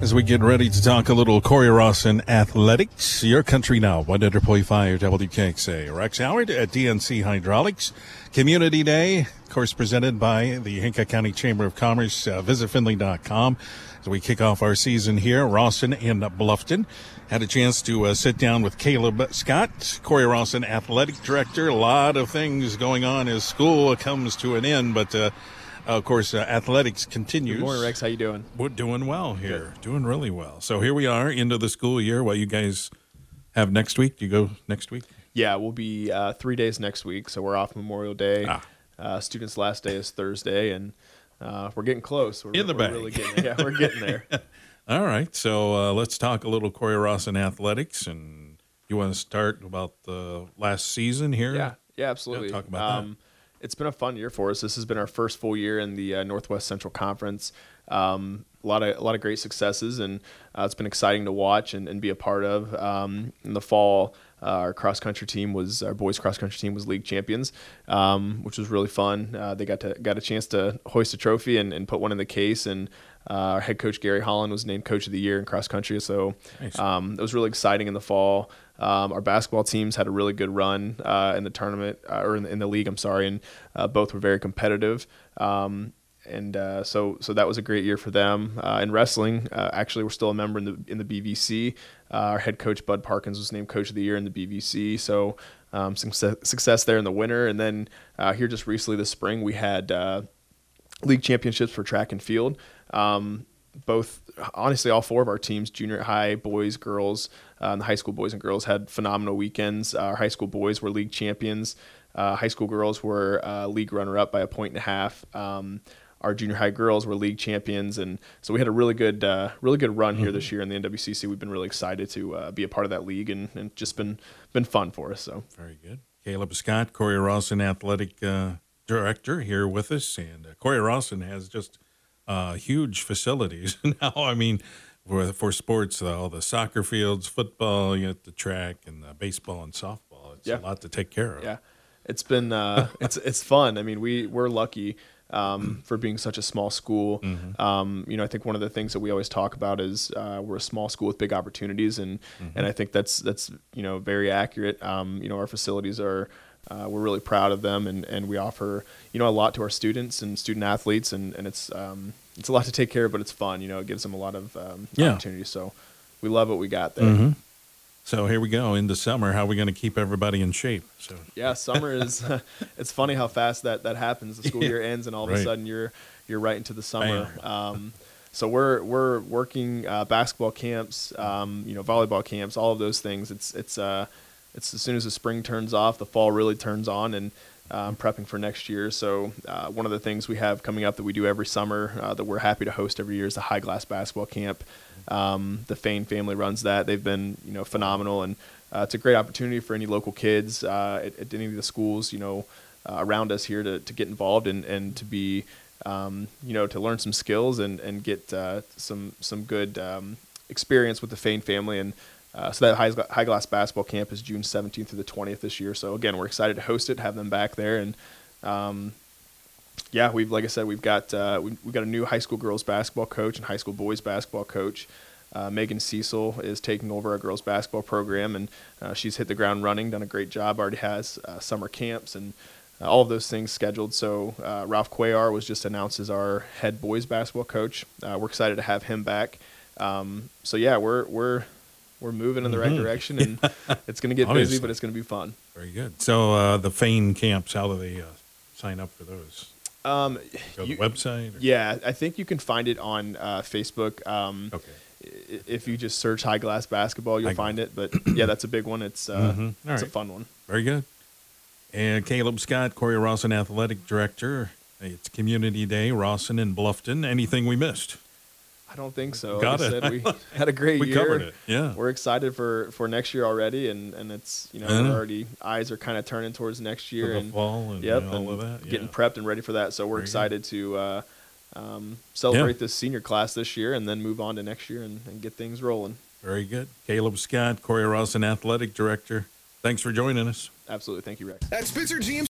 As we get ready to talk a little Corey Rawson athletics, your country now, 100.5 WKXA. Rex Howard at DNC Hydraulics. Community Day, of course, presented by the Hinkle County Chamber of Commerce. Visit Findlay.com. As we kick off our season here, Rawson and Bluffton. Had a chance to sit down with Caleb Scott, Corey Rawson athletic director. A lot of things going on as school comes to an end, but of course, athletics continues. Good morning, Rex. How you doing? We're doing well here. Good. Doing really well. So here we are, into the school year. What you guys have next week? Do you go next week? Yeah, we'll be 3 days next week. So we're off Memorial Day. Students' last day is Thursday, and we're getting close. We're bag. Really getting there. Yeah, we're getting there. All right. So let's talk a little Corey Rawson athletics. And you want to start about the last season here? Yeah, absolutely. Talk about that. It's been a fun year for us. This has been our first full year in the Northwest Central Conference. A lot of great successes, and it's been exciting to watch and be a part of. In the fall, our boys cross country team was league champions, which was really fun. They got a chance to hoist a trophy and put one in the case, and our head coach Gary Holland was named Coach of the Year in cross country. So nice. It was really exciting in the fall. Our basketball teams had a really good run in the tournament, or in the league, I'm sorry, and both were very competitive. So that was a great year for them. In wrestling, actually, we're still a member in the BVC. Our head coach Bud Parkins was named Coach of the Year in the BVC. So some success there in the winter, and then here just recently this spring we had league championships for track and field. Honestly, all four of our teams, junior high boys, girls, and the high school boys and girls, had phenomenal weekends. Our high school boys were league champions. High school girls were league runner-up by 1.5 points. Our junior high girls were league champions, and so we had a really good run here this year in the NWCC. We've been really excited to be a part of that league, and just been fun for us. So very good. Caleb Scott, Corey Rawson athletic director, here with us, and Corey Rawson has just huge facilities now. I mean, for sports, all the soccer fields, football, you got the track, and the baseball and softball. It's a lot to take care of. Yeah, it's been it's fun. I mean, we're lucky for being such a small school. Mm-hmm. I think one of the things that we always talk about is we're a small school with big opportunities, and I think that's very accurate. Our facilities are. We're really proud of them, and we offer a lot to our students and student athletes, and it's a lot to take care of, but it's fun. It gives them a lot of opportunities. So we love what we got there. Mm-hmm. So here we go into summer. How are we going to keep everybody in shape? So yeah, summer is. It's funny how fast that happens. The school year ends, and all of a sudden you're right into the summer. So we're working basketball camps, volleyball camps, all of those things. It's as soon as the spring turns off, the fall really turns on, and prepping for next year. So one of the things we have coming up that we do every summer that we're happy to host every year is the High Glass Basketball Camp. The Fain family runs that. They've been phenomenal, and it's a great opportunity for any local kids at any of the schools around us here to get involved and to be to learn some skills and get some good experience with the Fain family. And so that High Glass Basketball Camp is June 17th through the 20th this year. So again, we're excited to host it, have them back there, and we've got a new high school girls basketball coach and high school boys basketball coach. Megan Cecil is taking over our girls basketball program, and she's hit the ground running, done a great job. Already has summer camps and all of those things scheduled. So Ralph Cuellar was just announced as our head boys basketball coach. We're excited to have him back. We're moving in the right direction, and it's going to get busy, but it's going to be fun. Very good. So the Fain camps, how do they sign up for those? Go to the website? Or? Yeah, I think you can find it on Facebook. Okay. If you just search High Glass Basketball, you'll find it. But yeah, that's a big one. It's a fun one. Very good. And Caleb Scott, Corey Rawson athletic director. It's Community Day, Rawson and Bluffton. Anything we missed? I don't think so. Got like it. I said, we had a great year. We covered it. Yeah. We're excited for next year already, and it's already eyes are kind of turning towards next year for the and fall and all of that. Getting prepped and ready for that. So we're excited to celebrate this senior class this year, and then move on to next year and get things rolling. Very good. Caleb Scott, Corey Rawson athletic director. Thanks for joining us. Absolutely. Thank you, Rex. At Spitzer GMC.